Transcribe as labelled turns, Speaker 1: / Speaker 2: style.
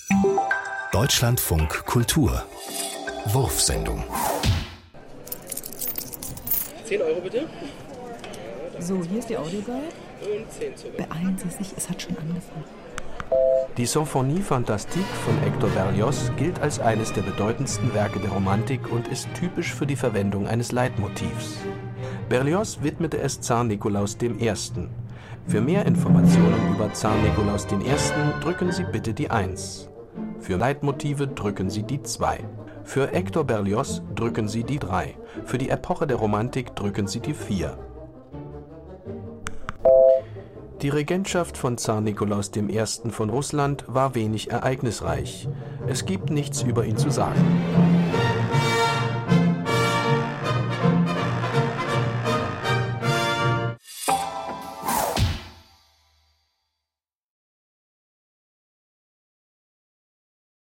Speaker 1: Deutschlandfunk Kultur Wurfsendung.
Speaker 2: 10 Euro bitte.
Speaker 3: So, hier ist die Audioguide.
Speaker 2: Und 10 zurück.
Speaker 3: Beeilen Sie sich, es hat schon angefangen.
Speaker 4: Die Symphonie Fantastique von Hector Berlioz gilt als eines der bedeutendsten Werke der Romantik und ist typisch für die Verwendung eines Leitmotivs. Berlioz widmete es Zar Nikolaus I. Für mehr Informationen über Zar Nikolaus I. drücken Sie bitte die 1. Für Leitmotive drücken Sie die 2. Für Hector Berlioz drücken Sie die 3. Für die Epoche der Romantik drücken Sie die 4. Die Regentschaft von Zar Nikolaus I. von Russland war wenig ereignisreich. Es gibt nichts über ihn zu sagen.